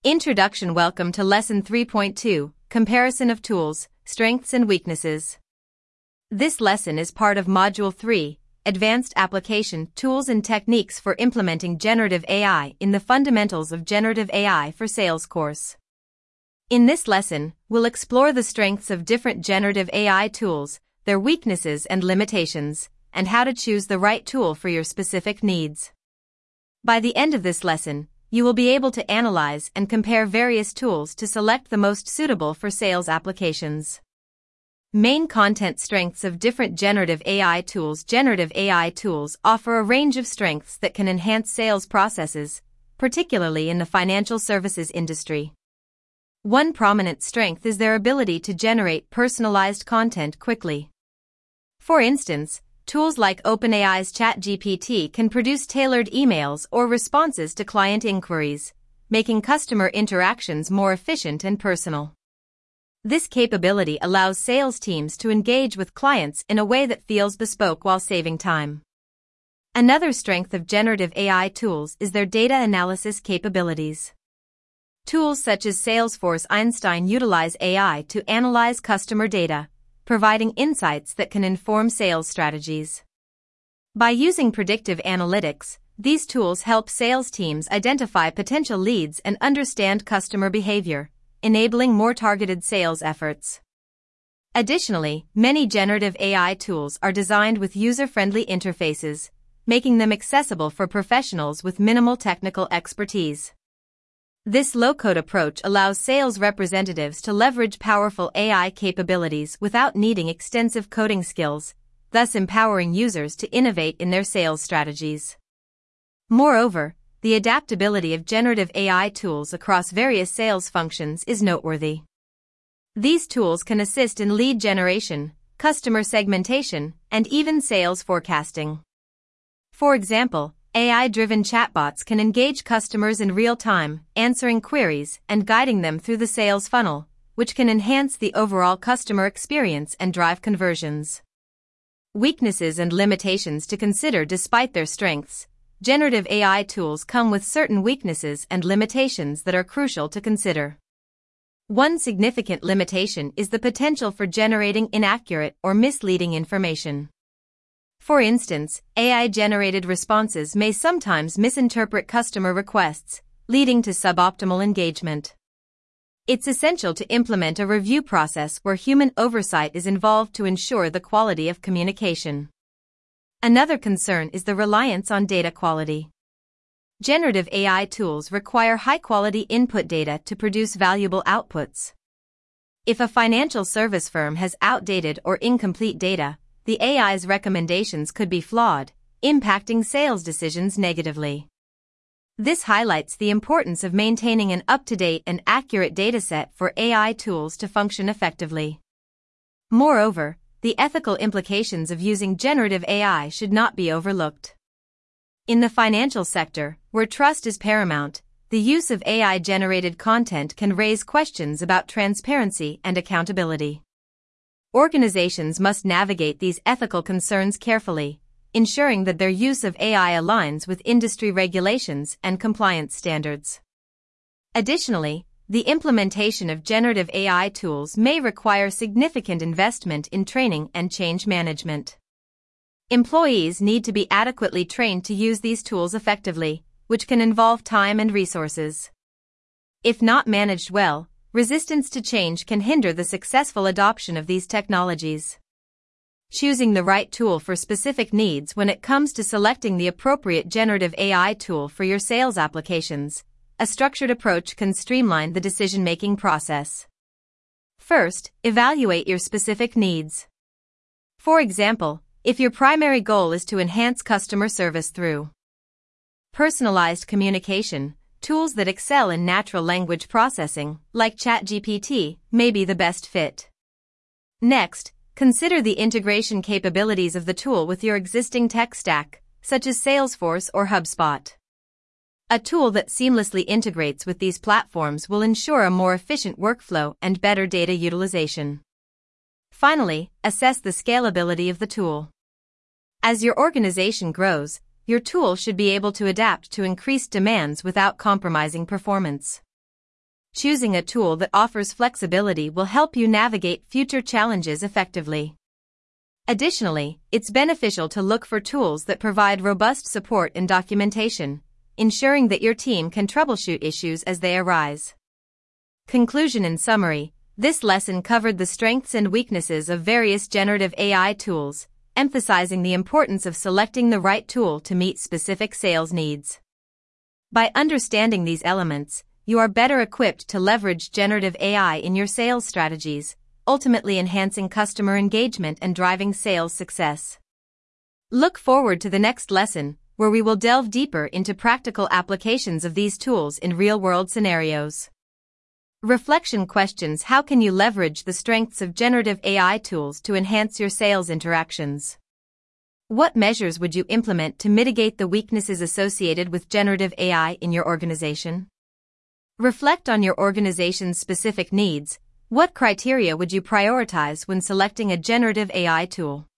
Introduction. Welcome to Lesson 3.2, Comparison of Tools, Strengths and Weaknesses. This lesson is part of Module 3, Advanced Application, Tools and Techniques for Implementing Generative AI in the Fundamentals of Generative AI for Sales course. In this lesson, we'll explore the strengths of different generative AI tools, their weaknesses and limitations, and how to choose the right tool for your specific needs. By the end of this lesson, you will be able to analyze and compare various tools to select the most suitable for sales applications. Main content strengths of different generative AI tools. Generative AI tools offer a range of strengths that can enhance sales processes, particularly in the financial services industry. One prominent strength is their ability to generate personalized content quickly. For instance, tools like OpenAI's ChatGPT can produce tailored emails or responses to client inquiries, making customer interactions more efficient and personal. This capability allows sales teams to engage with clients in a way that feels bespoke while saving time. Another strength of generative AI tools is their data analysis capabilities. Tools such as Salesforce Einstein utilize AI to analyze customer data, providing insights that can inform sales strategies. By using predictive analytics, these tools help sales teams identify potential leads and understand customer behavior, enabling more targeted sales efforts. Additionally, many generative AI tools are designed with user-friendly interfaces, making them accessible for professionals with minimal technical expertise. This low-code approach allows sales representatives to leverage powerful AI capabilities without needing extensive coding skills, thus empowering users to innovate in their sales strategies. Moreover, the adaptability of generative AI tools across various sales functions is noteworthy. These tools can assist in lead generation, customer segmentation, and even sales forecasting. For example, AI-driven chatbots can engage customers in real time, answering queries and guiding them through the sales funnel, which can enhance the overall customer experience and drive conversions. Weaknesses and limitations to consider. Despite their strengths, generative AI tools come with certain weaknesses and limitations that are crucial to consider. One significant limitation is the potential for generating inaccurate or misleading information. For instance, AI-generated responses may sometimes misinterpret customer requests, leading to suboptimal engagement. It's essential to implement a review process where human oversight is involved to ensure the quality of communication. Another concern is the reliance on data quality. Generative AI tools require high-quality input data to produce valuable outputs. If a financial service firm has outdated or incomplete data, the AI's recommendations could be flawed, impacting sales decisions negatively. This highlights the importance of maintaining an up-to-date and accurate dataset for AI tools to function effectively. Moreover, the ethical implications of using generative AI should not be overlooked. In the financial sector, where trust is paramount, the use of AI-generated content can raise questions about transparency and accountability. Organizations must navigate these ethical concerns carefully, ensuring that their use of AI aligns with industry regulations and compliance standards. Additionally, the implementation of generative AI tools may require significant investment in training and change management. Employees need to be adequately trained to use these tools effectively, which can involve time and resources. If not managed well, resistance to change can hinder the successful adoption of these technologies. Choosing the right tool for specific needs. When it comes to selecting the appropriate generative AI tool for your sales applications, a structured approach can streamline the decision-making process. First, evaluate your specific needs. For example, if your primary goal is to enhance customer service through personalized communication, tools that excel in natural language processing, like ChatGPT, may be the best fit. Next, consider the integration capabilities of the tool with your existing tech stack, such as Salesforce or HubSpot. A tool that seamlessly integrates with these platforms will ensure a more efficient workflow and better data utilization. Finally, assess the scalability of the tool. As your organization grows, your tool should be able to adapt to increased demands without compromising performance. choosing a tool that offers flexibility will help you navigate future challenges effectively. Additionally, it's beneficial to look for tools that provide robust support and documentation, ensuring that your team can troubleshoot issues as they arise. Conclusion and summary: this lesson covered the strengths and weaknesses of various generative AI tools, emphasizing the importance of selecting the right tool to meet specific sales needs. By understanding these elements, you are better equipped to leverage generative AI in your sales strategies, ultimately enhancing customer engagement and driving sales success. Look forward to the next lesson, where we will delve deeper into practical applications of these tools in real-world scenarios. Reflection questions: how can you leverage the strengths of generative AI tools to enhance your sales interactions? What measures would you implement to mitigate the weaknesses associated with generative AI in your organization? Reflect on your organization's specific needs. What criteria would you prioritize when selecting a generative AI tool?